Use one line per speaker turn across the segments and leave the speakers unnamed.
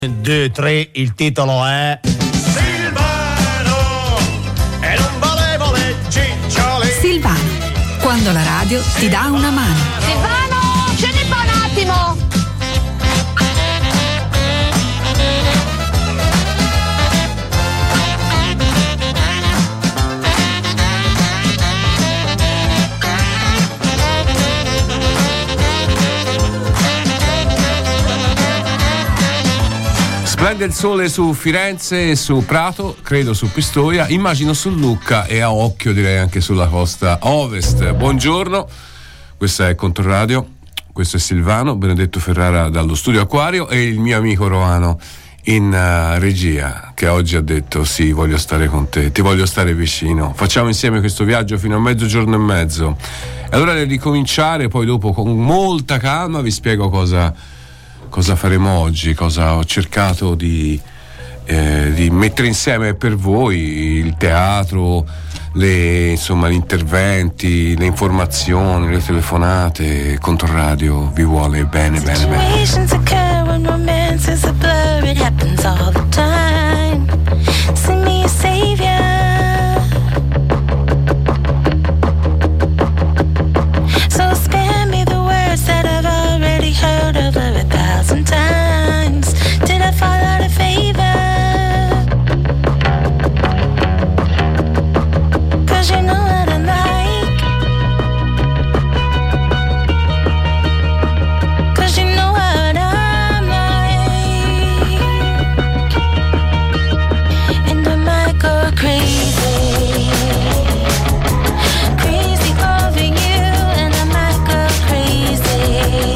2, 3, il titolo è
Silvano e non volevo le cicciole.
Silvano, quando la radio ti dà una mano.
Silvano, scendi qua un attimo.
Splende il sole su Firenze e su Prato, credo su Pistoia, immagino su Lucca e a occhio direi anche sulla costa ovest. Buongiorno, questa è Controradio, questo è Silvano, Benedetto Ferrara dallo studio Acquario e il mio amico Roano in regia, che oggi ha detto sì, voglio stare con te, ti voglio stare vicino, facciamo insieme questo viaggio fino a mezzogiorno e mezzo. È ora di ricominciare, poi dopo con molta calma vi spiego cosa faremo oggi, cosa ho cercato di mettere insieme per voi, il teatro, gli interventi, le informazioni, le telefonate. Controradio vi vuole bene.
Sometimes did I fall out of favor? 'Cause you know what I'm like. 'Cause you know what I'm like. And I might go crazy, crazy over you, and I might go crazy.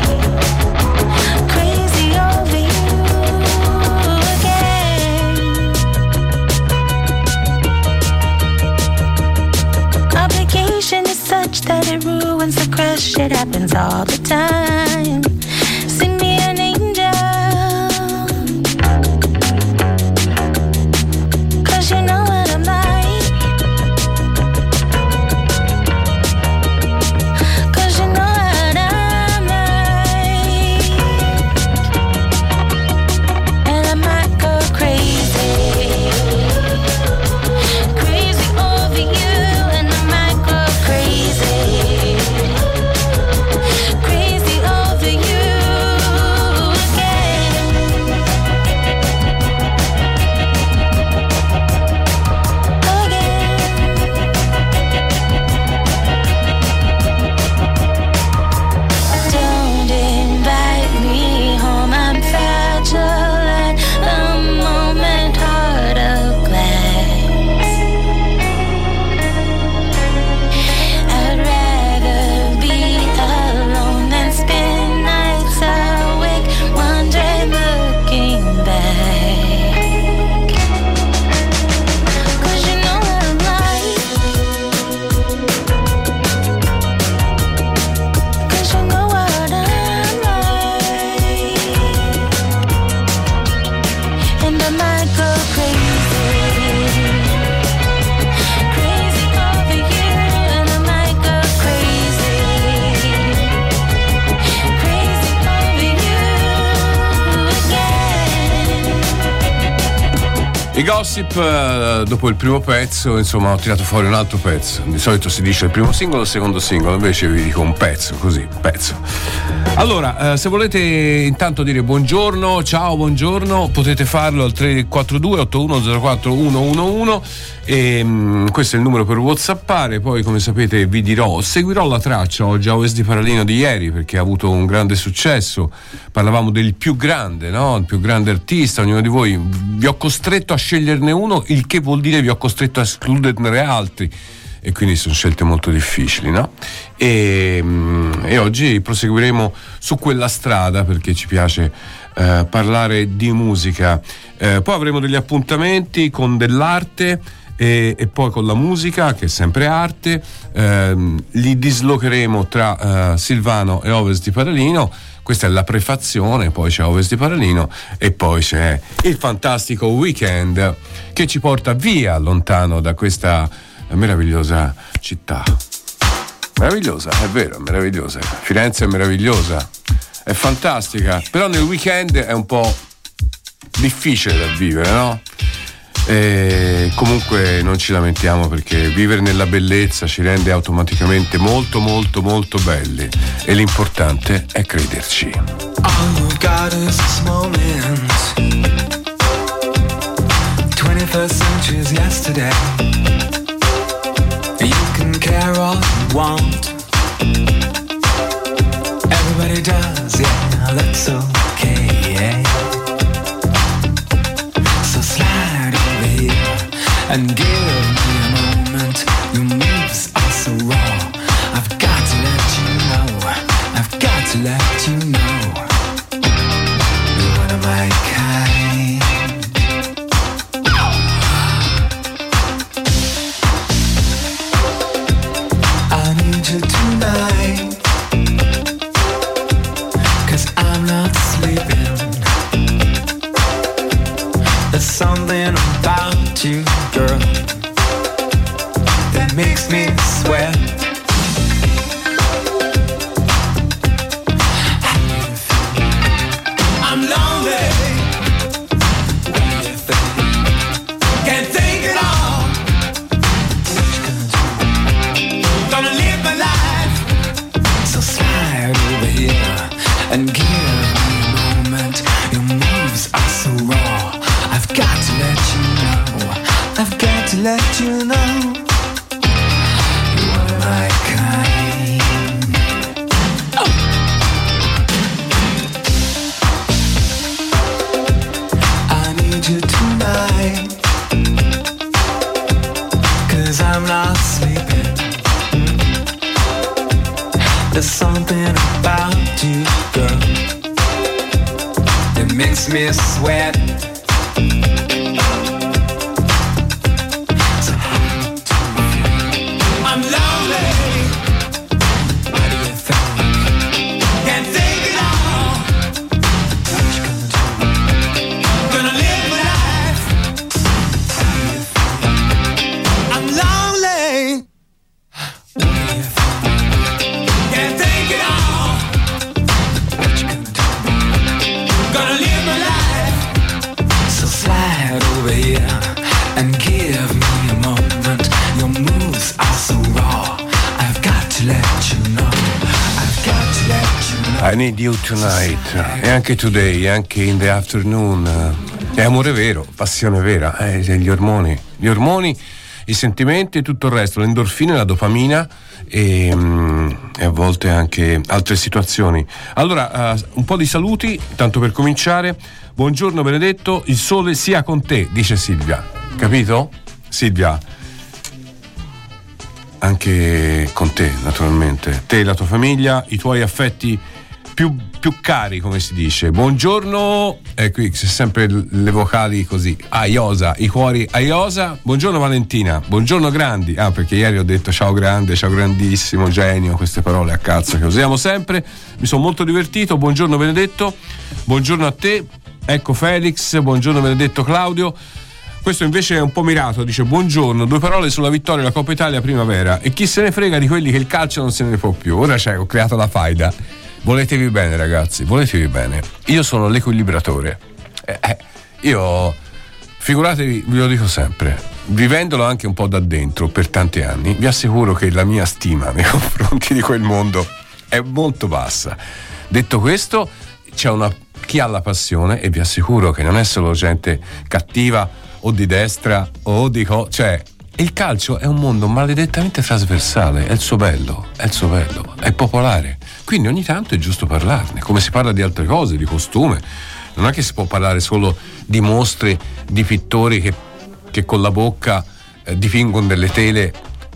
That it ruins the crush, it happens all the time. Send me an angel, 'cause you know what I'm like. 'Cause you know what I'm like. And I might go crazy, crazy over you, and I might go crazy. Crazy over you again. Don't invite me home, I'm fragile at a moment, heart of glass. I'd rather be alone than spend nights awake, wondering, looking back. 'Cause you know what I'm like. 'Cause you know what I'm like. And I might go crazy, crazy over you, and I might go crazy, crazy over you again.
I Gossip, dopo il primo pezzo, insomma, ho tirato fuori un altro pezzo. Di solito si dice il primo singolo, il secondo singolo, invece vi dico un pezzo, così, pezzo. Allora, se volete intanto dire buongiorno, ciao, buongiorno, potete farlo al 342 8104 111 e questo è il numero per whatsappare. Poi, come sapete, vi dirò, seguirò la traccia oggi a Ovest di Paralino di ieri, perché ha avuto un grande successo. Parlavamo del più grande, no? Il più grande artista, ognuno di voi. Vi ho costretto a sceglierne uno, il che vuol dire vi ho costretto a escluderne altri, e quindi sono scelte molto difficili, no? E oggi proseguiremo su quella strada, perché ci piace parlare di musica. Poi avremo degli appuntamenti con dell'arte e poi con la musica, che è sempre arte. Li dislocheremo tra Silvano e Ovest di Paralino. Questa è la prefazione, poi c'è Ovest di Paralino e poi c'è il fantastico weekend che ci porta via lontano da questa meravigliosa città. Meravigliosa, è vero, meravigliosa. Firenze è meravigliosa, è fantastica, però nel weekend è un po' difficile da vivere, no? E comunque non ci lamentiamo, perché vivere nella bellezza ci rende automaticamente molto molto molto belli, e l'importante è crederci.
All you've got is this moment. 21st century is yesterday. You can care all you want. Everybody does, yeah, that's okay. So slide over here and give me a moment. Your moves are so raw. I've got to let you know. I've got to let you know. You're one of my kind. I need you tonight, 'cause I'm not sleeping. There's something about you, girl, that makes me sweat. I'm lonely. What do you think? Can't take it all. Gonna live my life. So slide over here and give me a moment. Your moves are so raw. I've got to let you know. I've got to let you know. You're one of my kind. Oh. I need you tonight, 'cause I'm not sleeping. There's something about you, girl, that makes me sweat. I'm lonely. What do you think? Can't take it all. What you gonna do? Gonna live my life. How do you feel? I'm lonely. What do you think? Can't take it all. What you gonna do? Gonna live my life. So slide over here and give me a moment. Your moves are so raw. I've got to let you know. I've got to let you know.
I need you tonight, e anche today, e anche in the afternoon. È amore vero, passione vera, gli ormoni, i sentimenti e tutto il resto, le endorfine, la dopamina e a volte anche altre situazioni. Allora, un po' di saluti, tanto per cominciare. Buongiorno Benedetto, il sole sia con te, dice Silvia. Capito? Silvia, anche con te, naturalmente. Te, la tua famiglia, i tuoi affetti più cari, come si dice. Buongiorno, e qui c'è sempre le vocali così, aiosa, i cuori aiosa. Buongiorno Valentina, buongiorno grandi. Perché ieri ho detto ciao grande, ciao grandissimo, genio, queste parole a cazzo che usiamo sempre. Mi sono molto divertito. Buongiorno Benedetto, buongiorno a te. Ecco Felix, buongiorno Benedetto Claudio. Questo invece è un po' mirato, dice buongiorno, 2 parole sulla vittoria della Coppa Italia primavera, e chi se ne frega di quelli che il calcio non se ne può più. Ora ho creato la faida. Voletevi bene ragazzi, voletevi bene. Io sono l'equilibratore. Io, figuratevi, vi lo dico sempre, vivendolo anche un po' da dentro per tanti anni, vi assicuro che la mia stima nei confronti di quel mondo è molto bassa. Detto questo, c'è chi ha la passione, e vi assicuro che non è solo gente cattiva o di destra o cioè il calcio è un mondo maledettamente trasversale, è il suo bello, è popolare, quindi ogni tanto è giusto parlarne, come si parla di altre cose, di costume. Non è che si può parlare solo di mostri, di pittori che con la bocca dipingono delle tele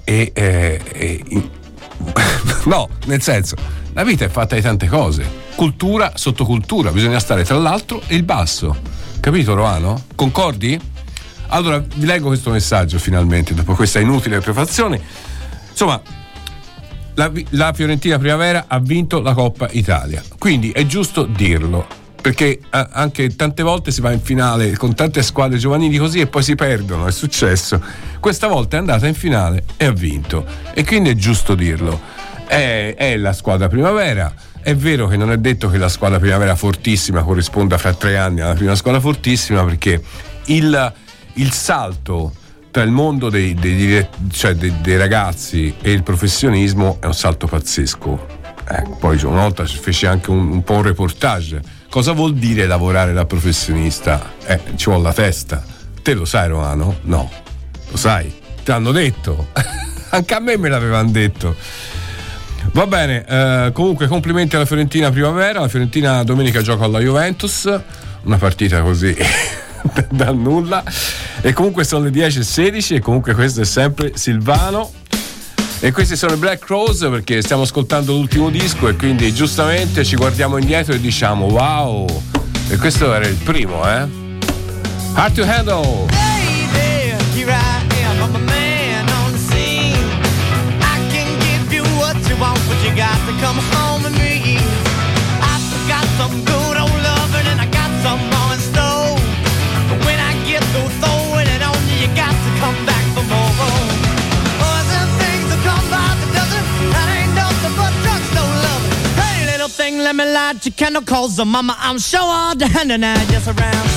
no, nel senso, la vita è fatta di tante cose, cultura, sottocultura, bisogna stare tra l'alto e il basso, capito Roano? Concordi? Allora vi leggo questo messaggio finalmente, dopo questa inutile prefazione. Insomma, la Fiorentina Primavera ha vinto la Coppa Italia, quindi è giusto dirlo, perché anche tante volte si va in finale con tante squadre giovanili così e poi si perdono, è successo. Questa volta è andata in finale e ha vinto, e quindi è giusto dirlo. È la squadra Primavera, È vero che non è detto che la squadra primavera fortissima corrisponda fra 3 anni alla prima squadra fortissima, perché il salto tra il mondo dei ragazzi e il professionismo è un salto pazzesco. Poi una volta feci anche un po' un reportage. Cosa vuol dire lavorare da professionista? Ci vuole la testa. Te lo sai, Romano? No, lo sai, te l'hanno detto. Anche a me l'avevano detto. Va bene, comunque complimenti alla Fiorentina primavera. La Fiorentina domenica gioca alla Juventus, una partita così dal nulla, e comunque sono le 10:16 e comunque questo è sempre Silvano e questi sono i Black Crowes, perché stiamo ascoltando l'ultimo disco e quindi giustamente ci guardiamo indietro e diciamo wow, e questo era il primo, Hard to Handle.
Baby, here I am, I'm a man on the scene. I can give you what you want, but you got to come home with me. I got some good old loving and I got some more in store. But when I get through throwing it on you, you got to come back for more. Boys and things that come by the dozen, that ain't nothing but drugstore loving. Hey little thing, let me light your candle, cause the mama I'm sure all the hand and I just around.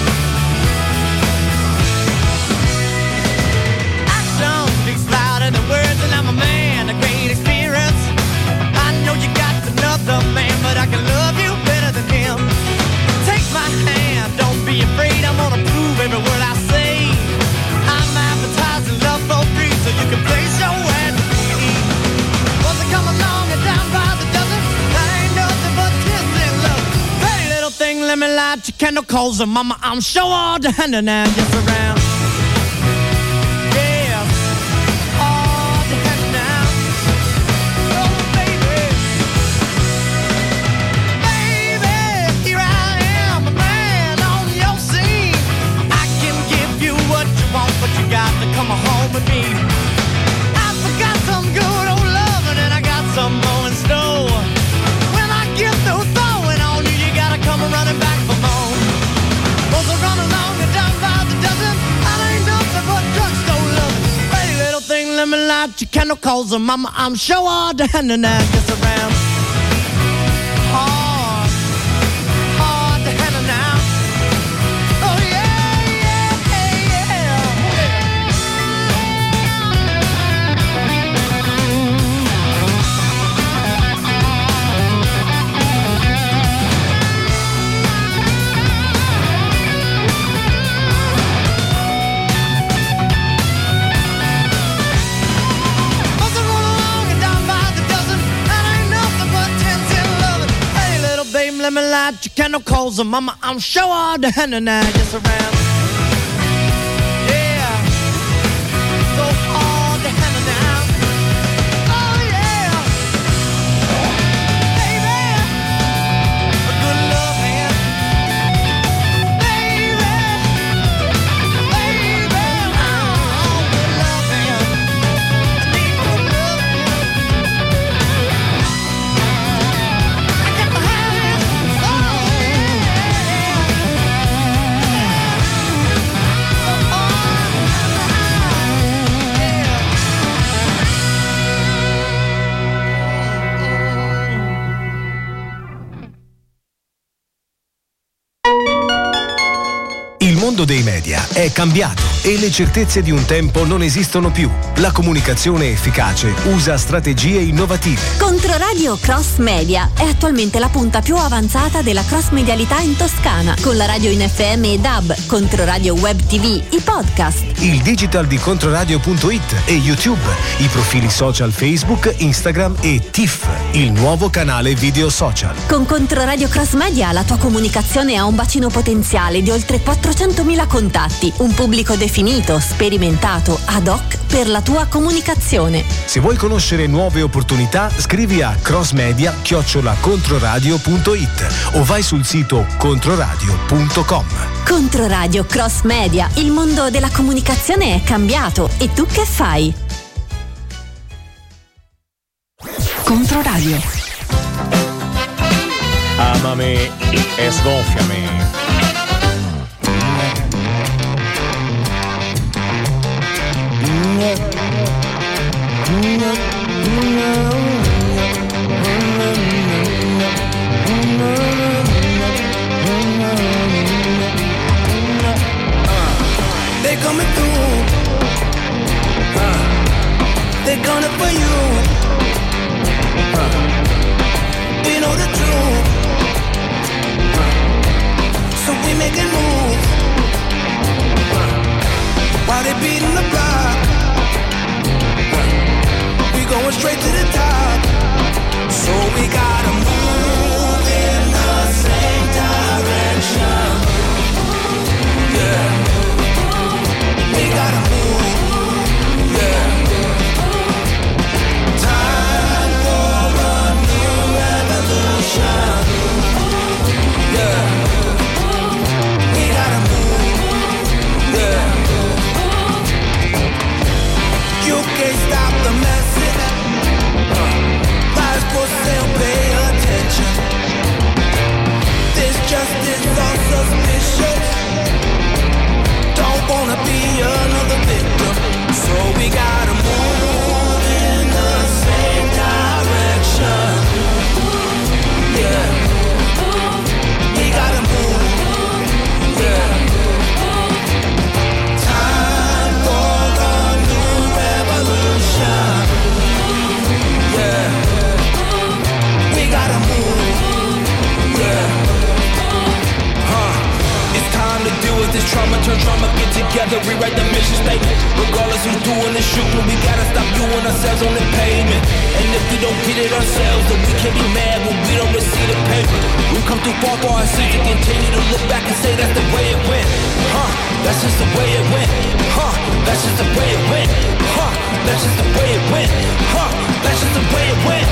The words, and I'm a man, a great experience. I know you got another man, but I can love you better than him. Take my hand, don't be afraid, I'm gonna prove every word I say. I'm advertising love for free, so you can place your ad with me. Once I come along and down by the dozen, that ain't nothing but kissing love. Hey little thing, let me light your candle, cause the mama I'm sure all the hand and I'm just around. Come home with me. I forgot some good old loving and I got some more in store. When I get through throwing on you, you gotta come running back for more. Both are running along and down by the dozen. I ain't nothing but drugstore loving. Pretty little thing, let me light your candle, cause the mama I'm sure all the hand and I just around. Hard to handle now. Oh yeah. Let me light your candle, cause the mama I'm sure all the hand and I just around. Yeah, so all the hand and now. Oh yeah, baby, a good love hand. Baby, oh, good love hand. I need good love hand. I got my hand.
Il mondo dei media è cambiato e le certezze di un tempo non esistono più. La comunicazione efficace usa strategie innovative.
Controradio Cross Media è attualmente la punta più avanzata della cross medialità in Toscana, con la radio in FM e DAB, Controradio Web TV, i podcast,
il digital di Controradio.it e YouTube, i profili social Facebook, Instagram e TIFF, il nuovo canale video social.
Con Controradio Cross Media la tua comunicazione ha un bacino potenziale di oltre 400.000 contatti, un pubblico definito, sperimentato, ad hoc per la tua comunicazione.
Se vuoi conoscere nuove opportunità, scrivi a crossmedia@controradio.it o vai sul sito controradio.com.
Controradio Cross Media, il mondo della comunicazione è cambiato e tu che fai?
Controradio.
Amami e sgonfiami.
coming through. They're gunning for you. We know the truth. So we making moves. While they beating the block, we going straight to the top. So we gotta move in the same direction. Yeah. We gotta move. Yeah. Time for a new revolution. Yeah. We gotta move. Yeah. You can't stop the message. Lies for sale, pay attention. This justice all suspicious. Don't wanna be another victim. So we gotta move in the same direction. Yeah. We gotta move. Yeah. Time for a new revolution. Yeah. We gotta move. Yeah. It's time to deal with this trauma, turn trauma, get together, rewrite the mission statement. Regardless who's doing the shooting, we gotta stop viewing ourselves on the pavement. And if we don't get it ourselves, then we can't be mad when we don't receive the paper. We've come too far for our sins to continue to look back and say that's the way it went. That's just the way it went. That's just the way it went. That's just the way it went. That's just the way it went.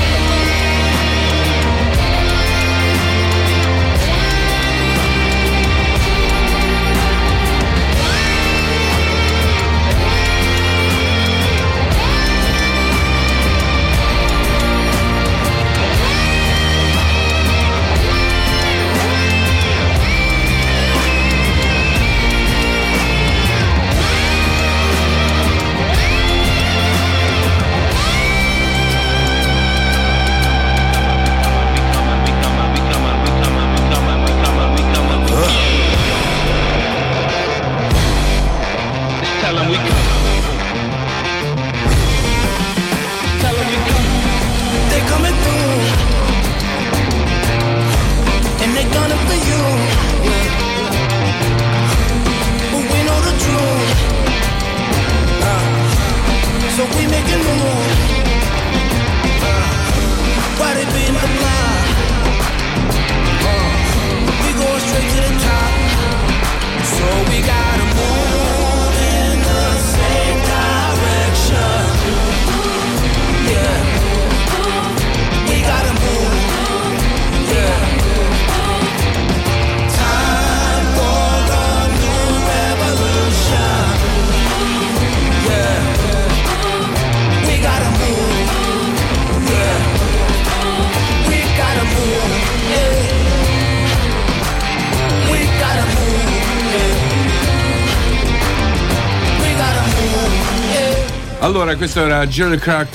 Allora, questo era Jerry Clark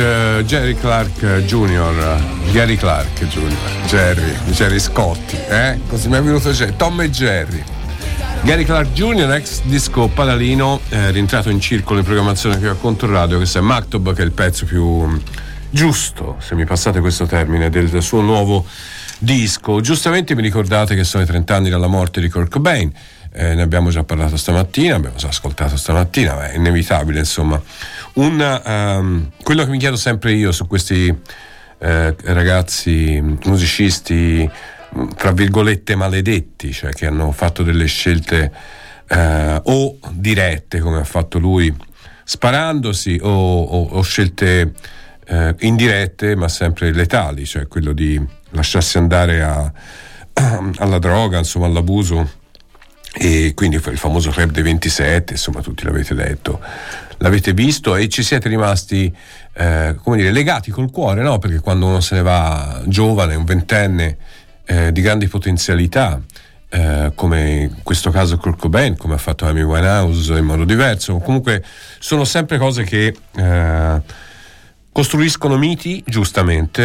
Jr. Gary Clark Jr. Jerry Scotti, così mi è venuto Tom e Jerry. Gary Clark Jr., ex disco Padalino, rientrato in circolo in programmazione qui a Controradio. Questo è Maktub, che è il pezzo più giusto, se mi passate questo termine, del suo nuovo disco. Giustamente mi ricordate che sono i 30 anni dalla morte di Kurt Cobain. Ne abbiamo già parlato stamattina, abbiamo già ascoltato stamattina, ma è inevitabile, insomma. Quello che mi chiedo sempre io su questi ragazzi musicisti, tra virgolette, maledetti, cioè che hanno fatto delle scelte o dirette, come ha fatto lui, sparandosi, o scelte indirette, ma sempre letali, cioè quello di lasciarsi andare alla droga, insomma, all'abuso. E quindi il famoso Club dei 27, insomma, tutti l'avete letto, l'avete visto e ci siete rimasti come dire, legati col cuore, no? Perché quando uno se ne va giovane, un ventenne di grandi potenzialità, come in questo caso Kurt Cobain, come ha fatto Amy Winehouse in modo diverso, comunque sono sempre cose che costruiscono miti, giustamente,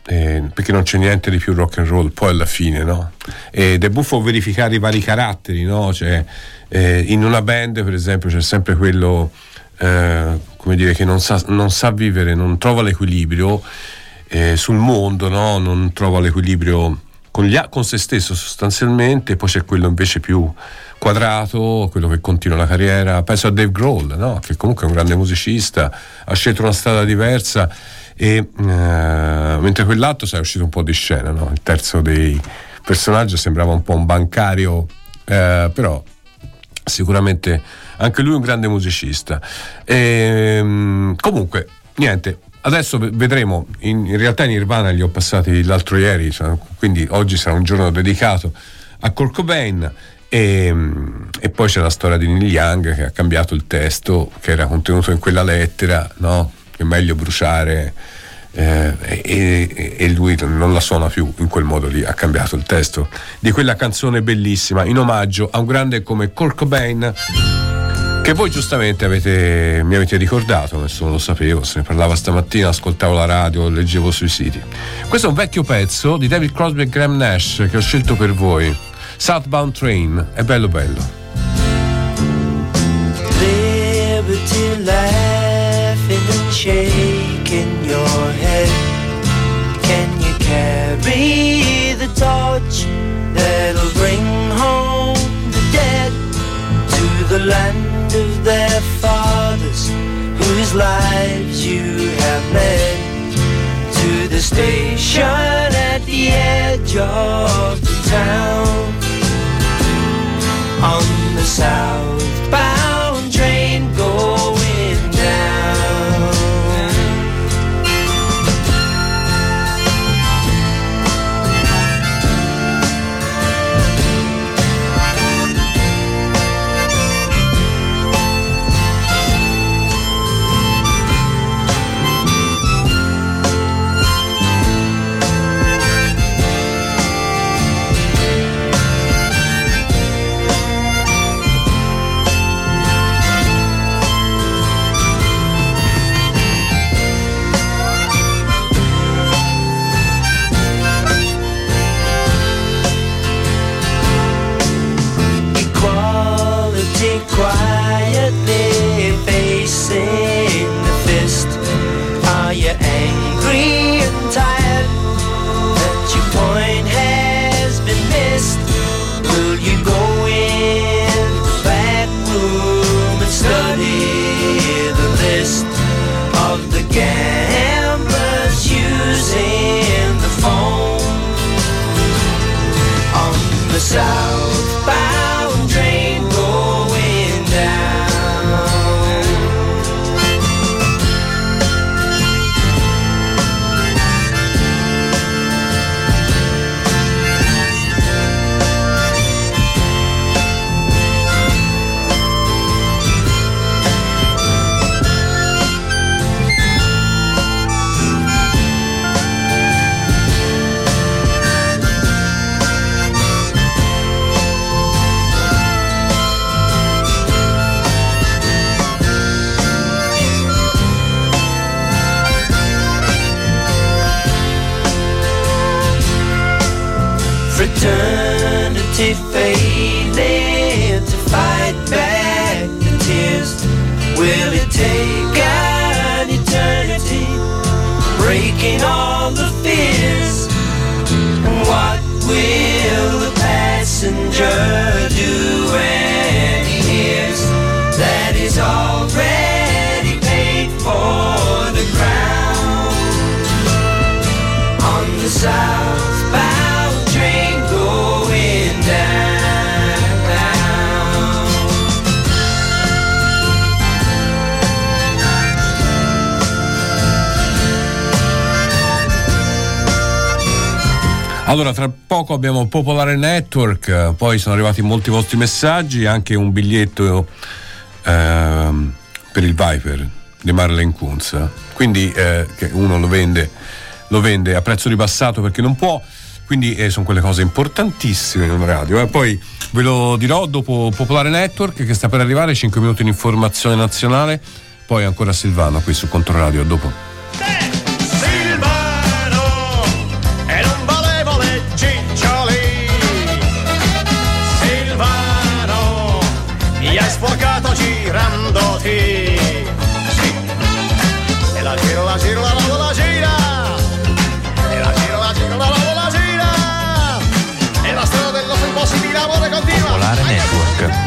perché non c'è niente di più rock and roll poi alla fine, no? Ed è buffo verificare i vari caratteri, no? Cioè, in una band per esempio c'è sempre quello come dire, che non sa vivere, non trova l'equilibrio sul mondo, no? Non trova l'equilibrio con se stesso sostanzialmente. Poi c'è quello invece più quadrato, quello che continua la carriera. Penso a Dave Grohl, no? Che comunque è un grande musicista, ha scelto una strada diversa, e mentre quell'altro è uscito un po' di scena, no? Il terzo dei personaggi sembrava un po' un bancario, però sicuramente anche lui è un grande musicista. Comunque niente, adesso vedremo. In realtà in Nirvana li ho passati l'altro ieri, cioè, quindi oggi sarà un giorno dedicato a Kurt Cobain. E poi c'è la storia di Neil Young, che ha cambiato il testo che era contenuto in quella lettera, no? Che è meglio bruciare, e lui non la suona più in quel modo lì, ha cambiato il testo di quella canzone bellissima in omaggio a un grande come Kurt Cobain, che voi giustamente mi avete ricordato. Nessuno lo sapevo, se ne parlava stamattina, ascoltavo la radio, leggevo sui siti. Questo è un vecchio pezzo di David Crosby e Graham Nash che ho scelto per voi, Southbound Train. È bello bello.
Liberty laughing and shaking your head. Can you carry the torch that'll bring home the dead to the land of their fathers, whose lives you have led, to the station at the edge of the town, on the southbound train going down. Quietly facing the fist. Are you angry and tired that your point has been missed? Will you go in the back room and study the list of the gamblers using the phone on the southbound train going down? Fraternity failing to fight back the tears. Will it take an eternity, breaking all the fears? And what will the passenger do when he hears that he's already paid for the crown on the southbound train going down?
Allora, tra poco abbiamo Popolare Network, poi sono arrivati molti vostri messaggi, anche un biglietto per il Viper di Marlene Kunz, quindi che uno lo vende a prezzo ribassato perché non può, quindi sono quelle cose importantissime in un radio. Poi ve lo dirò dopo Popolare Network, che sta per arrivare, 5 minuti di informazione nazionale, poi ancora Silvano qui su Controradio. A dopo.
Silvano, sporcato girandoti. Sì, e la giro, la giro, la lavo, la gira, e la giro, la giro, la lavo, la gira, e la strada del nostro impossibile amore continua.
Popolare Network.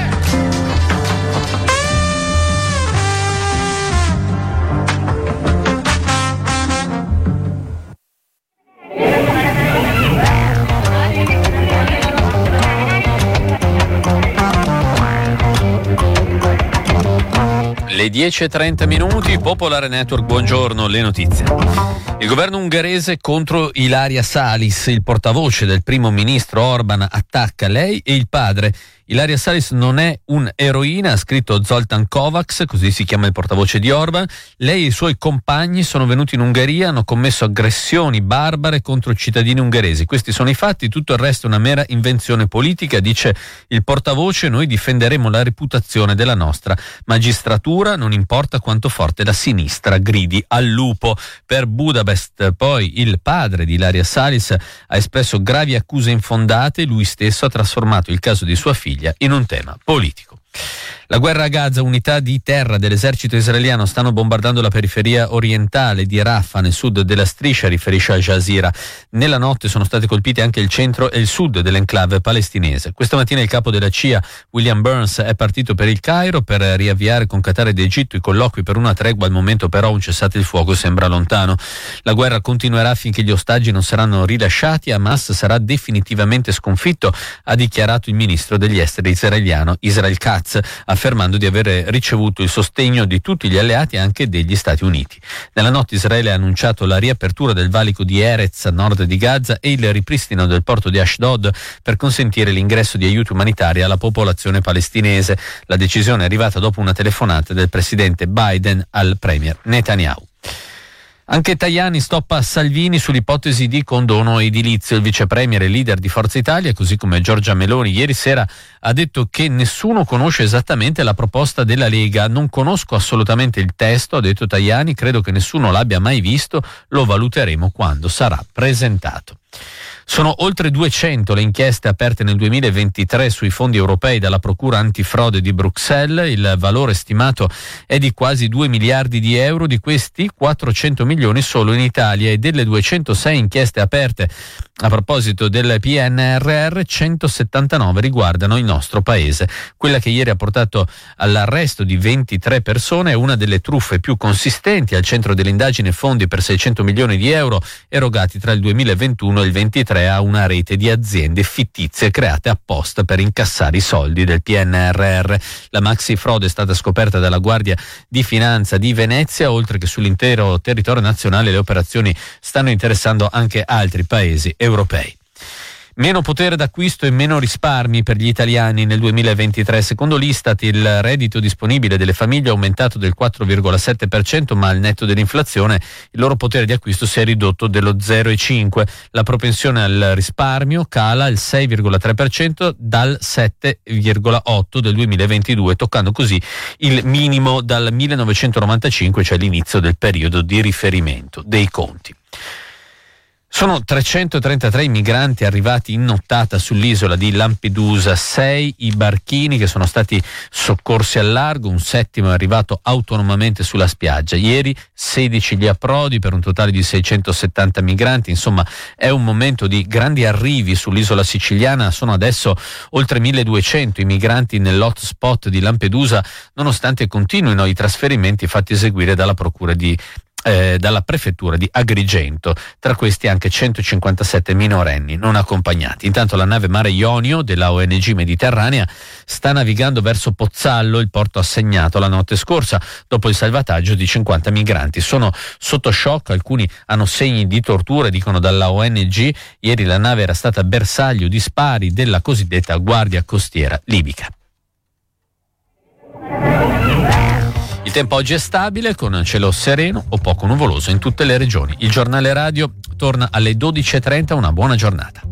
Le 10:30, Popolare Network, buongiorno, le notizie. Il governo ungherese contro Ilaria Salis, il portavoce del primo ministro Orban, attacca lei e il padre. Ilaria Salis non è un'eroina, ha scritto Zoltán Kovács, così si chiama il portavoce di Orban. Lei e i suoi compagni sono venuti in Ungheria, hanno commesso aggressioni barbare contro cittadini ungheresi. Questi sono i fatti, tutto il resto è una mera invenzione politica, dice il portavoce. Noi difenderemo la reputazione della nostra magistratura, non importa quanto forte la sinistra gridi al lupo. Per Budapest poi il padre di Ilaria Salis ha espresso gravi accuse infondate, lui stesso ha trasformato il caso di sua figlia in un tema politico. La guerra a Gaza, unità di terra dell'esercito israeliano stanno bombardando la periferia orientale di Rafah nel sud della striscia, riferisce Al Jazeera. Nella notte sono state colpite anche il centro e il sud dell'enclave palestinese. Questa mattina il capo della CIA, William Burns, è partito per il Cairo per riavviare con Qatar ed Egitto i colloqui per una tregua. Al momento però un cessate il fuoco sembra lontano. La guerra continuerà finché gli ostaggi non saranno rilasciati e Hamas sarà definitivamente sconfitto, ha dichiarato il ministro degli esteri israeliano Israel Katz, affermando di aver ricevuto il sostegno di tutti gli alleati e anche degli Stati Uniti. Nella notte Israele ha annunciato la riapertura del valico di Erez a nord di Gaza e il ripristino del porto di Ashdod per consentire l'ingresso di aiuti umanitari alla popolazione palestinese. La decisione è arrivata dopo una telefonata del presidente Biden al premier Netanyahu. Anche Tajani stoppa Salvini sull'ipotesi di condono edilizio. Il vicepremier e leader di Forza Italia, così come Giorgia Meloni, ieri sera ha detto che nessuno conosce esattamente la proposta della Lega. Non conosco assolutamente il testo, ha detto Tajani, credo che nessuno l'abbia mai visto, lo valuteremo quando sarà presentato. Sono oltre 200 le inchieste aperte nel 2023 sui fondi europei dalla Procura Antifrode di Bruxelles. Il valore stimato è di quasi 2 miliardi di euro, di questi 400 milioni solo in Italia, e delle 206 inchieste aperte a proposito del PNRR, 179 riguardano il nostro paese. Quella che ieri ha portato all'arresto di 23 persone è una delle truffe più consistenti. Al centro dell'indagine fondi per 600 milioni di euro erogati tra il 2021 e il 2023 a una rete di aziende fittizie create apposta per incassare i soldi del PNRR. La maxi frode è stata scoperta dalla Guardia di Finanza di Venezia. Oltre che sull'intero territorio nazionale, le operazioni stanno interessando anche altri paesi europei. Meno potere d'acquisto e meno risparmi per gli italiani nel 2023. Secondo l'Istat il reddito disponibile delle famiglie è aumentato del 4,7%, ma al netto dell'inflazione il loro potere di acquisto si è ridotto dello 0,5%. La propensione al risparmio cala al 6,3% dal 7,8% del 2022, toccando così il minimo dal 1995, cioè l'inizio del periodo di riferimento dei conti. Sono 333 i migranti arrivati in nottata sull'isola di Lampedusa, 6 i barchini che sono stati soccorsi al largo, un settimo è arrivato autonomamente sulla spiaggia. Ieri 16 gli approdi per un totale di 670 migranti, insomma è un momento di grandi arrivi sull'isola siciliana. Sono adesso oltre 1200 i migranti nell'hotspot di Lampedusa, nonostante continuino i trasferimenti fatti eseguire dalla prefettura di Agrigento, tra questi anche 157 minorenni non accompagnati. Intanto la nave Mare Ionio della ONG Mediterranea sta navigando verso Pozzallo, il porto assegnato la notte scorsa, dopo il salvataggio di 50 migranti. Sono sotto shock, alcuni hanno segni di tortura, dicono dalla ONG. Ieri la nave era stata bersaglio di spari della cosiddetta Guardia Costiera libica. Il tempo oggi è stabile, con cielo sereno o poco nuvoloso in tutte le regioni. Il giornale radio torna alle 12:30, una buona giornata.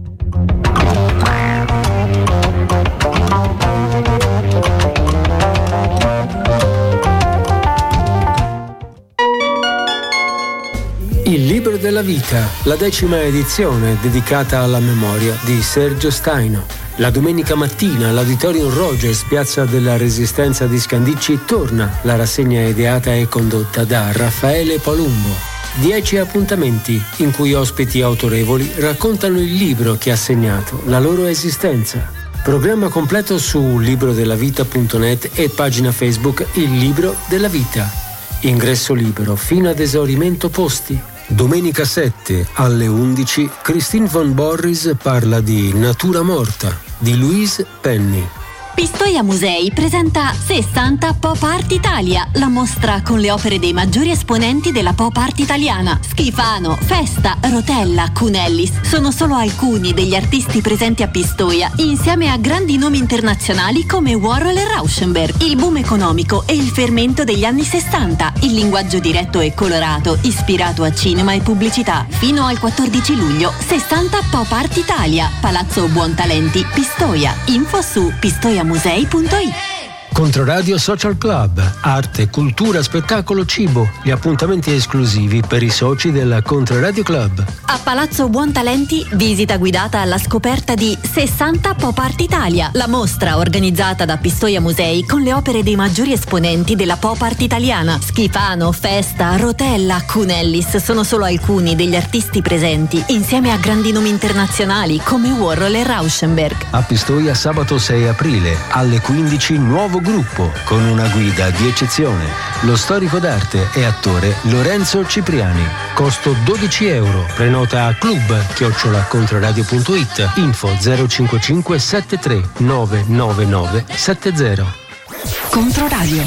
Il libro della della vita, la 10ª edizione dedicata alla memoria di Sergio Staino. La domenica mattina all'Auditorium Rogers, Piazza della Resistenza di Scandicci, torna la rassegna ideata e condotta da Raffaele Palumbo. 10 appuntamenti in cui ospiti autorevoli raccontano il libro che ha segnato la loro esistenza. Programma completo su librodellavita.net e pagina Facebook Il Libro della Vita. Ingresso libero fino ad esaurimento posti. Domenica 7 alle 11 Christine von Borries parla di Natura morta di Louise Penny.
Pistoia Musei presenta 60 Pop Art Italia, la mostra con le opere dei maggiori esponenti della pop art italiana. Schifano, Festa, Rotella, Cunellis sono solo alcuni degli artisti presenti a Pistoia, insieme a grandi nomi internazionali come Warhol e Rauschenberg. Il boom economico e il fermento degli anni 60, il linguaggio diretto e colorato, ispirato a cinema e pubblicità. Fino al 14 luglio, 60 Pop Art Italia, Palazzo Buontalenti, Pistoia. Info su pistoiamusei.it.
Controradio Social Club, arte, cultura, spettacolo, cibo, gli appuntamenti esclusivi per i soci del Controradio Club.
A Palazzo Buontalenti, visita guidata alla scoperta di 60 Pop Art Italia, la mostra organizzata da Pistoia Musei con le opere dei maggiori esponenti della pop art italiana. Schifano, Festa, Rotella, Cunellis sono solo alcuni degli artisti presenti, insieme a grandi nomi internazionali come Warhol e Rauschenberg.
A Pistoia sabato 6 aprile alle 15 nuovo gruppo con una guida di eccezione. Lo storico d'arte e attore Lorenzo Cipriani. Costo €12. Prenota a club@controradio.it. Info 055 73 999 70.
Controradio.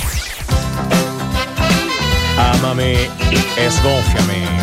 Amami e sgonfiami.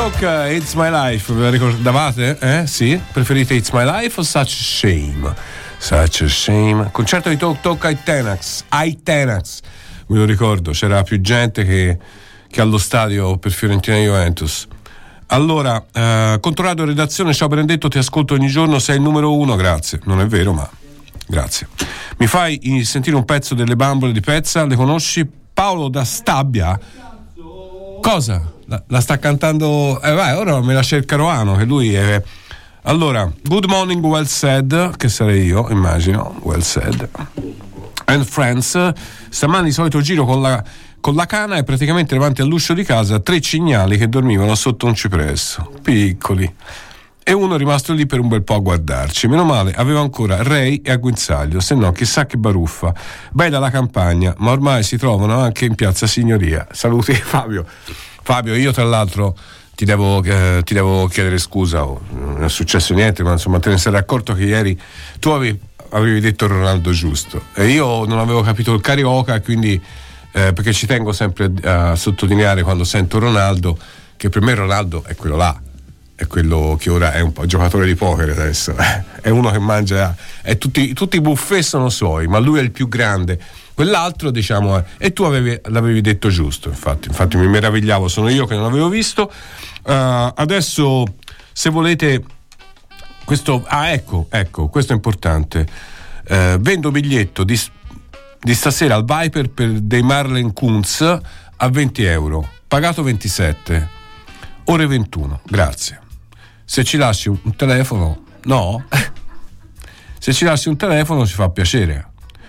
Talk, It's My Life, ve la ricordavate? Sì? Preferite It's My Life o Such a Shame? Such a Shame. Concerto di Talk Talk ai Tenax, me lo ricordo, c'era più gente che allo stadio per Fiorentina e Juventus. Allora, Controradio redazione, ciao Benedetto, ti ascolto ogni giorno, sei il numero 1, grazie. Non è vero, ma grazie. Mi fai sentire un pezzo delle Bambole di Pezza, le conosci? Paolo da Stabia. Cosa? La sta cantando? Vai, ora me la cerca Roano, che lui è... Allora, Good Morning Well Said, che sarei io, immagino, Well Said. And Friends, stamani di solito giro con la cana e praticamente davanti all'uscio di casa 3 cignali che dormivano sotto un cipresso, piccoli. E uno è rimasto lì per un bel po' a guardarci. Meno male, aveva ancora Ray e a guinzaglio, se no chissà che baruffa. Bella la campagna, ma ormai si trovano anche in Piazza Signoria. Saluti Fabio. Fabio, io tra l'altro ti devo chiedere scusa, non è successo niente, ma insomma te ne sei accorto che ieri tu avevi detto Ronaldo giusto e io non avevo capito il carioca, quindi perché ci tengo sempre a sottolineare quando sento Ronaldo che per me Ronaldo è quello là, è quello che ora è un po' giocatore di poker adesso, è uno che mangia e tutti i buffet sono suoi, ma lui è il più grande. Quell'altro, diciamo, e tu l'avevi detto giusto, infatti mi meravigliavo, sono io che non avevo visto. Adesso, se volete, questo, ecco, questo è importante. Vendo biglietto di stasera al Viper per dei Marlen Kunz a 20 euro, pagato 27, ore 21, grazie. Se ci lasci un telefono, no? Se ci lasci un telefono ci fa piacere.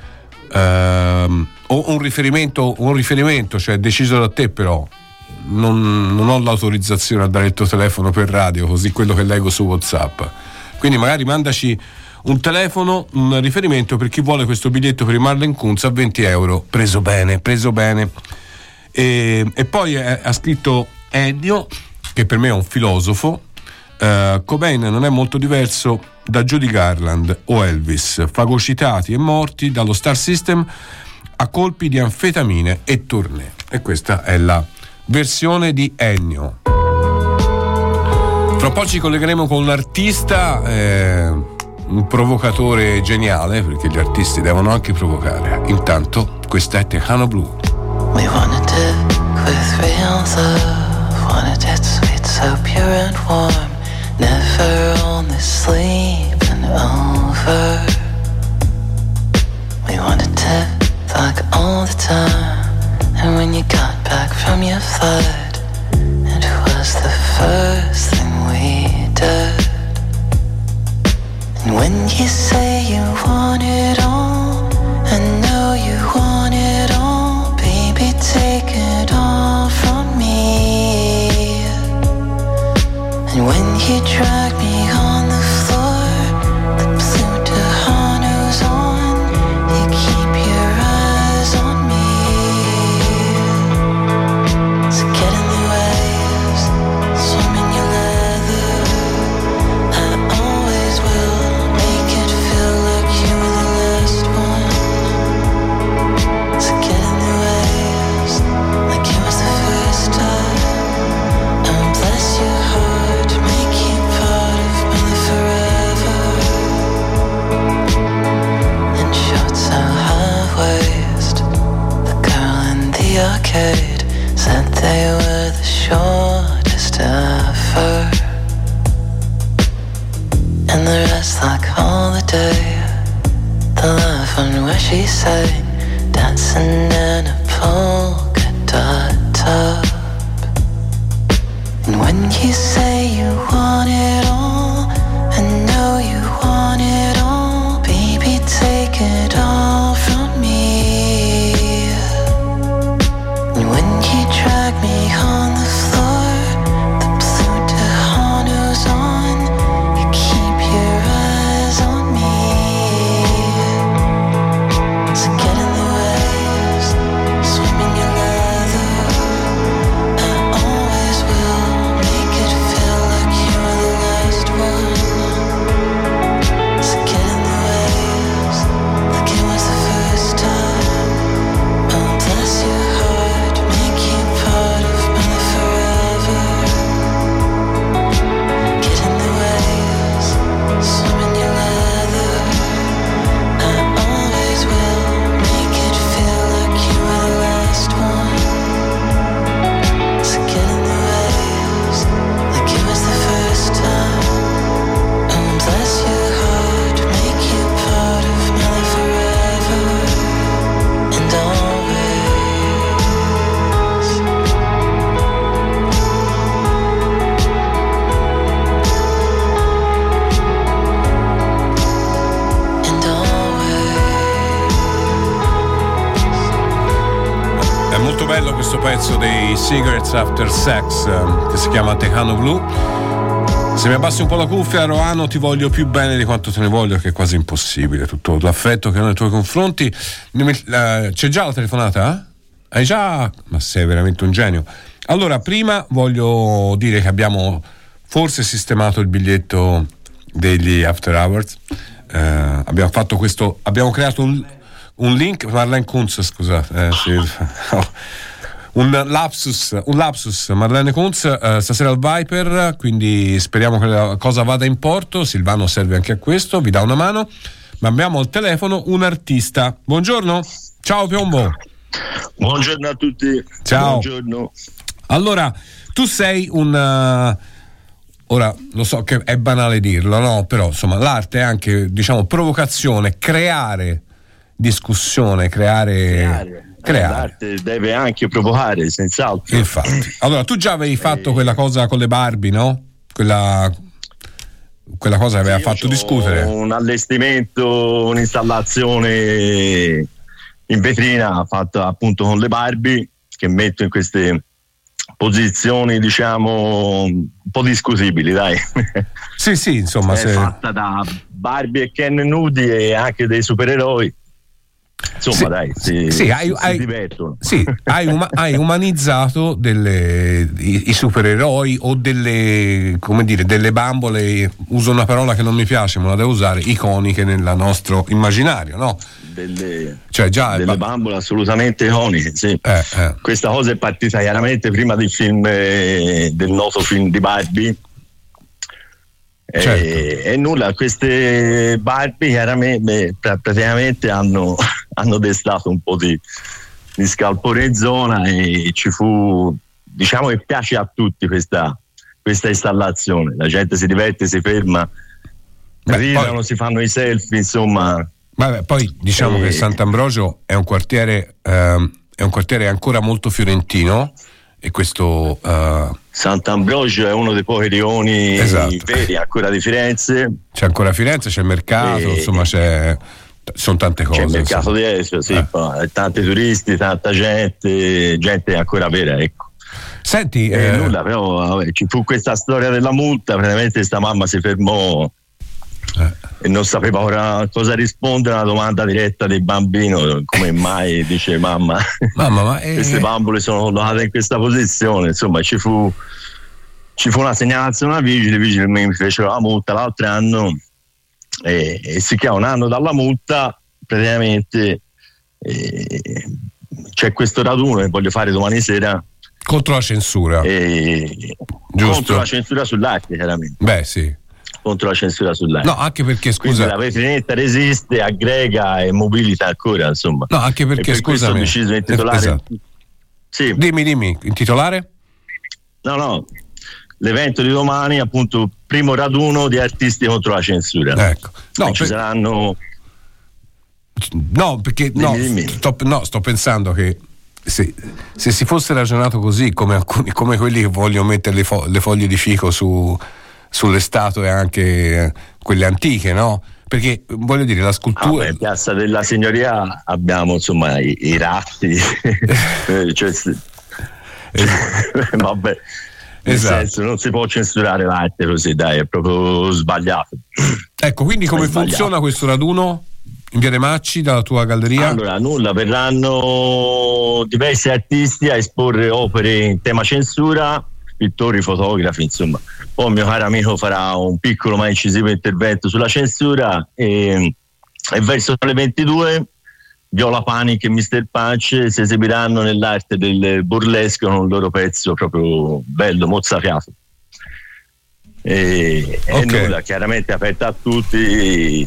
O un riferimento, cioè deciso da te, però non ho l'autorizzazione a dare il tuo telefono per radio, così quello che leggo su WhatsApp. Quindi magari mandaci un telefono, un riferimento per chi vuole questo biglietto per i Marlen Kunz a 20 euro, preso bene. E poi ha scritto Ennio, che per me è un filosofo. Cobain non è molto diverso da Judy Garland o Elvis, fagocitati e morti dallo Star System a colpi di anfetamine e tournée. E questa è la versione di Ennio. Fra un po' ci collegheremo con un artista, un provocatore geniale, perché gli artisti devono anche provocare. Intanto questa è Tejano Blue.
We wanted it with real love, wanted it sweet, so pure and warm. Never only sleeping over. We wanted it like all the time. And when you got back from your flight, it was the first thing we did. And when you say you want it all, I know you want it all. Baby, take it all from me. And when you drag me on the floor, the blue Tejano's on, you keep your eyes on me. So get in the waves, swim in your leather. I always will make it feel like you were the last one. So get in the waves, like it was the first time. And bless your heart, make you part of me forever. In shorts so high-waist, the girl in the arcade said they were the shortest ever. And the rest like holiday, the love one where she sang, dancing in a polka dot top. And when you say you want it all, I know you want it all. Baby, take it all from me. And when you drag me on the floor, the blue Tejano's on, you keep your eyes on me. So get in the waves, swim in your
pezzo dei Cigarettes After Sex che si chiama Tejano Blue. Se mi abbassi un po' la cuffia, Roano, ti voglio più bene di quanto te ne voglio, che è quasi impossibile, tutto l'affetto che ho nei tuoi confronti. C'è già la telefonata? Hai già? Ma sei veramente un genio. Allora, prima voglio dire che abbiamo forse sistemato il biglietto degli After Hours. Abbiamo fatto questo, abbiamo creato un link. Marlene Kunz, scusate, sì. Un lapsus, Marlene Kunz, stasera al Viper, quindi speriamo che la cosa vada in porto. Silvano serve anche a questo, vi dà una mano. Ma abbiamo al telefono un artista. Buongiorno, ciao Piombo.
Buongiorno a tutti.
Ciao.
Buongiorno.
Allora, tu sei ora lo so che è banale dirlo, no? Però insomma l'arte è anche, diciamo, provocazione, creare discussione, creare.
L'arte deve anche provocare, senz'altro.
Infatti. Allora, tu già avevi fatto quella cosa con le Barbie, no? Quella cosa aveva fatto discutere.
Un allestimento, un'installazione in vetrina fatta appunto con le Barbie, che metto in queste posizioni, diciamo, un po' discutibili, dai.
Sì, insomma,
è fatta da Barbie e Ken nudi e anche dei supereroi. Insomma, sì, dai, si divertono.
Sì, hai umanizzato i supereroi o delle bambole, uso una parola che non mi piace ma la devo usare, iconiche nel nostro immaginario, no? Delle
bambole assolutamente iconiche, sì. Questa cosa è partita chiaramente prima del film, del noto film di Barbie.
Certo.
E nulla, queste Barbie chiaramente praticamente hanno destato un po' di scalpore in zona, e ci fu, diciamo che piace a tutti questa installazione. La gente si diverte, si ferma, ridono, poi si fanno i selfie, insomma.
Poi diciamo che Sant'Ambrogio è un quartiere ancora molto fiorentino, e questo
Sant'Ambrogio è uno dei pochi rioni veri ancora di Firenze.
C'è ancora Firenze, c'è il mercato, insomma sono tante cose.
C'è il mercato dietro, sì, tanti turisti, tanta gente ancora vera, ecco.
Senti,
nulla, però ci fu questa storia della multa, praticamente sta mamma si fermò e non sapeva ora cosa rispondere alla domanda diretta del bambino, come mai, dice mamma queste bambole sono collocate in questa posizione. Insomma, ci fu una segnalazione alla vigile mi fece la multa l'altro anno, e si chiama un anno dalla multa, praticamente c'è questo raduno che voglio fare domani sera
contro la censura, giusto?
Contro la censura sull'arte, chiaramente.
Beh, sì,
contro la censura sull'arte.
No, anche perché, scusa,
quindi la vetrinetta resiste, aggrega e mobilita ancora, insomma.
No, anche perché, scusami,
ho deciso di intitolare.
Esatto.
Sì.
Dimmi, intitolare?
No, l'evento di domani, appunto, primo raduno di artisti contro la censura.
Ecco.
Ci saranno.
No, perché
Dimmi.
Sto pensando che se si fosse ragionato così, come quelli che vogliono mettere le foglie di fico sulle statue, anche quelle antiche, no? Perché voglio dire, la scultura.
In Piazza della Signoria abbiamo, insomma, i ratti. Vabbè. Nel senso, non si può censurare l'arte così, dai, è proprio sbagliato.
Ecco, quindi come funziona questo raduno in Via dei Macci dalla tua galleria?
Allora, nulla, verranno diversi artisti a esporre opere in tema censura, pittori, fotografi, insomma. Poi il mio caro amico farà un piccolo ma incisivo intervento sulla censura, e verso le 22 Viola Panic e Mr. Punch si esibiranno nell'arte del burlesco con il loro pezzo proprio bello, mozzafiato. E nulla, chiaramente aperta a tutti,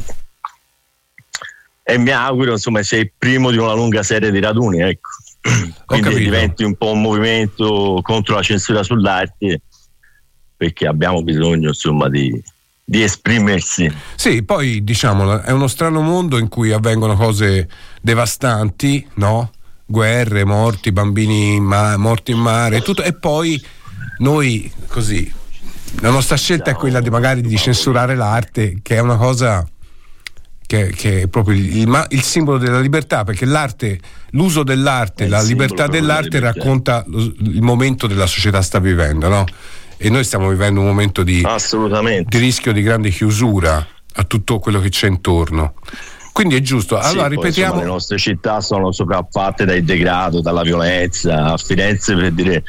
e mi auguro, insomma, sia il primo di una lunga serie di raduni, ecco. Quindi diventi un po' un movimento contro la censura sull'arte, perché abbiamo bisogno, insomma, di esprimersi.
Sì, poi diciamolo, è uno strano mondo in cui avvengono cose devastanti, no? Guerre, morti, bambini morti in mare, tutto, e poi noi così, la nostra scelta è quella di magari di censurare l'arte, che è una cosa che è proprio il simbolo della libertà, perché l'arte, l'uso dell'arte, la libertà dell'arte racconta il momento della società sta vivendo, no? E noi stiamo vivendo un momento di rischio di grande chiusura a tutto quello che c'è intorno. Quindi è giusto. Allora ripetiamo.
Insomma, le nostre città sono sopraffatte dal degrado, dalla violenza. A Firenze, per dire,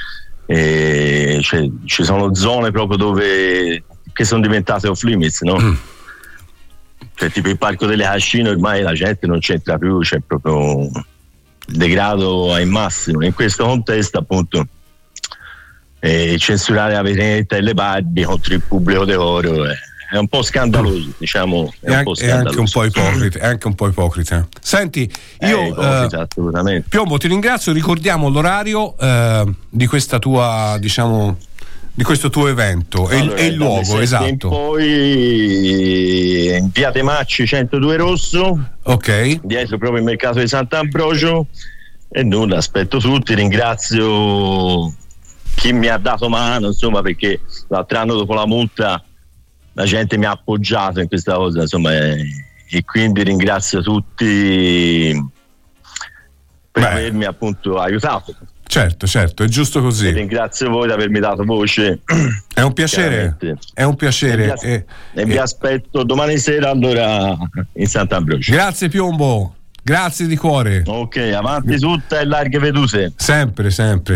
ci sono zone proprio dove che sono diventate off limits, no? Cioè, tipo il Parco delle Cascine, ormai la gente non c'entra più, c'è proprio il degrado al massimo. In questo contesto, appunto, censurare la Veneta e le Barbie contro il pubblico d'oro è un po' scandaloso, diciamo.
È anche un po' ipocrita. Senti, io
assolutamente.
Piombo, ti ringrazio, ricordiamo l'orario di questa tua, diciamo, di questo tuo evento e il luogo esatto.
Poi in via De Macci 102 Rosso,
ok,
dietro proprio il mercato di Sant'Ambrogio. E nulla, aspetto tutti, ringrazio chi mi ha dato mano, insomma, perché l'altro anno dopo la multa la gente mi ha appoggiato in questa cosa, insomma, e quindi ringrazio tutti per avermi appunto aiutato.
Certo, è giusto così.
E ringrazio voi di avermi dato voce.
È un piacere.
E vi aspetto domani sera allora in Sant'Ambrogio.
Grazie Piombo, grazie di cuore.
Ok, avanti tutta e larghe vedute.
Sempre.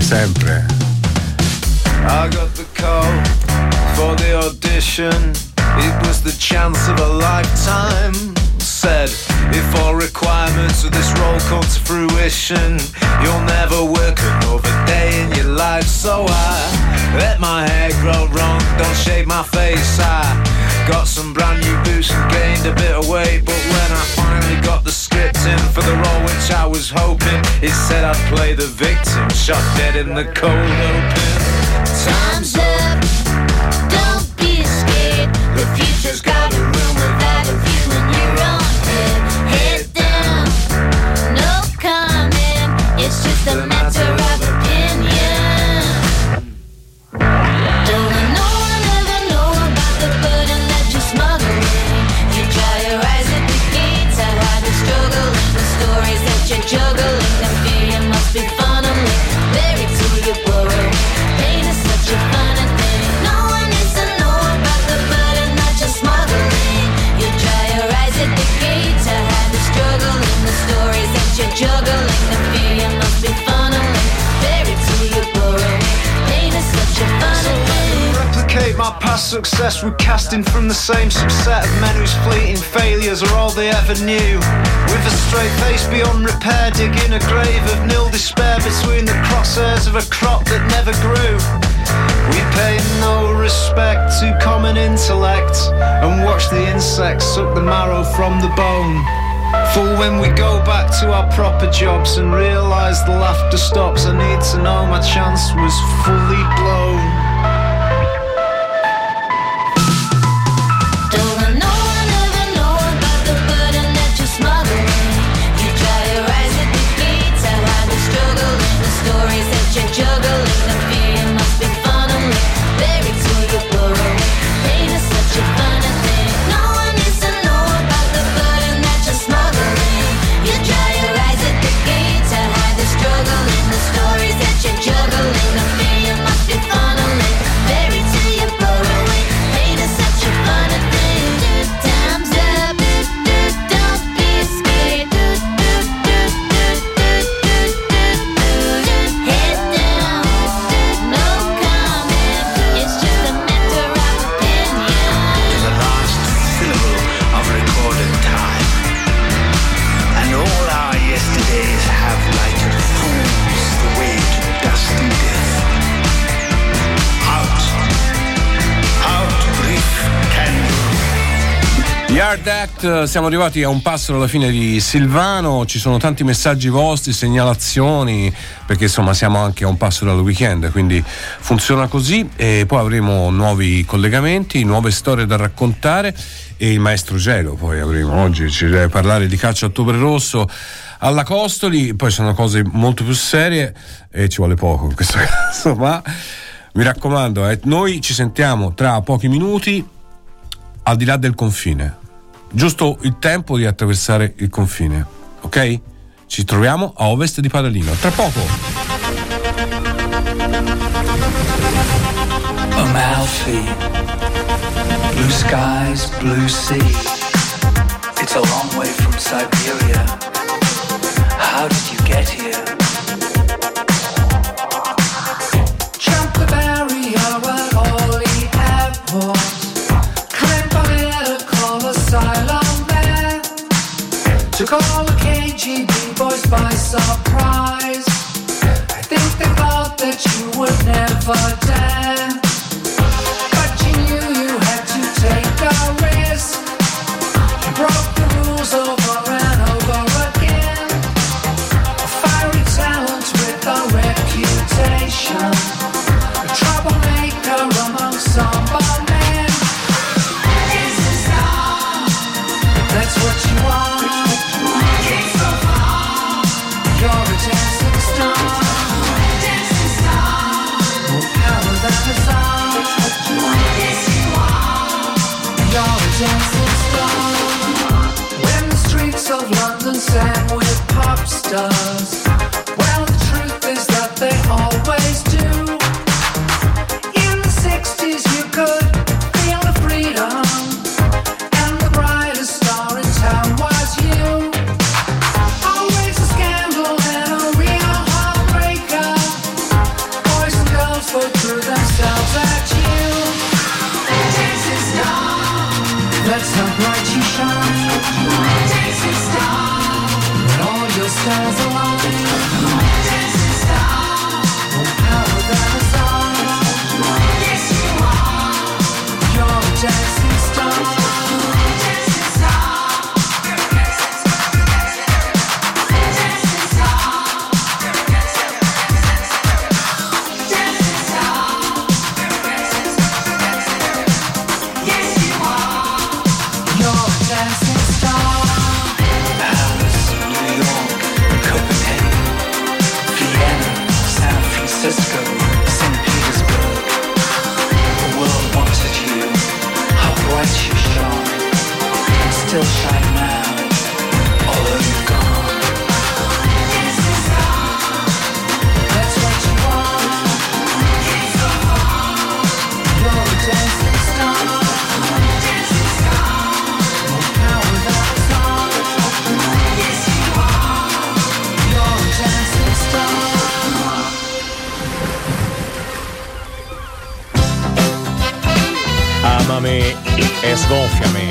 I got the call for the audition. It was the chance of a lifetime. Said, if all requirements of this role come to fruition, you'll never work another day in your life. So I let my hair grow long, don't shave my face. I got some brand new boots and gained a bit of weight. But when I finally got the script in for the role which I was hoping, it said I'd play the victim, shot dead in the cold open.
Time's up, don't be scared. The future's got a room without a view and you're on head down, no comment. It's just a matter of opinion. Don't let no one ever know about the burden that you're smuggling. You dry your eyes at the gate to hide the struggle and the stories that you're juggling. The fear you must be funneling, buried to your burrow. Pain is such a funny thing. No one needs to know about the burden that you're smuggling. You dry your eyes at the gate to hide the struggle and the stories that you're juggling. The fear you must be funneling, buried to your burrow. Pain is such a funny thing.
Replicate my past success with casting from the same subset of men whose fleeting failures are all they ever knew. With a straight face beyond repair, digging a grave of nil despair between the crosshairs of a crop that never grew. We pay no respect to common intellect and watch the insects suck the marrow from the bone. For when we go back to our proper jobs and realise the laughter stops, I need to know my chance was fully blown.
Don't let no one ever know about the burden that you're smuggling. You dry your eyes at the gate to hide the struggle and the stories that you're juggling. The fear you must be funneling, buried to your burrow. Pain is such a funny thing. No one needs to know about the burden that you're smuggling. You dry your eyes at the gate to hide the struggle and the stories that you're juggling. The fear you must be funneling, buried to your burrow. Pain is such a funny thing. Time's up, don't be scared. Head down, no comment. It's just a matter of opinion.
To the last syllable of recorded time, and all our yesterdays have lighted fools the way to dust and death. Out, brief candle.
Yard Act, siamo arrivati a un passo dalla fine di Silvano, ci sono tanti messaggi vostri, segnalazioni, perché insomma siamo anche a un passo dal weekend, quindi funziona così e poi avremo nuovi collegamenti, nuove storie da raccontare e il maestro Gelo poi avremo oggi, ci deve parlare di calcio a Ottobre Rosso alla Costoli, poi sono cose molto più serie e ci vuole poco in questo caso, ma mi raccomando, noi ci sentiamo tra pochi minuti al di là del confine. giusto il tempo di attraversare il confine, ok? Ci troviamo a ovest di Padalino, tra poco.
Amalfi, blue skies, blue sea. It's a long way from Siberia. How did you get here? Jump the barrier at Orly Airport. Clip a medical asylum there. Took all the KGB boys by surprise. I think they thought that you would never dare. But you knew you had to take a risk. You broke the rules over and over again. A fiery talent with a reputation. A troublemaker among some men. That's what you are. You're a dancing star. More power than the sun. You're a dancing star. When the streets of London sang with pop stars, well, the truth is that they always do. In the 60s you could feel the freedom, and the brightest star in town was you. Always a scandal and a real heartbreaker. Boys and girls would throw themselves at you. Dancing star, that's how bright you shine. Dancing star, when all your stars align. Dancing star, more power than the sun. Yes you are, you're a dancing star. Dancing star, dancing star, dancing star. Yes you are, you're a dancing star. Paris, New York, Copenhagen, Vienna, San Francisco, St. Petersburg. The world wanted you, how bright you shone, and still shine now, although you've gone. That's what you are. You're a dancing star. More power than the sun. Yes you are. You're a dancing star.
Amami e sgonfiami.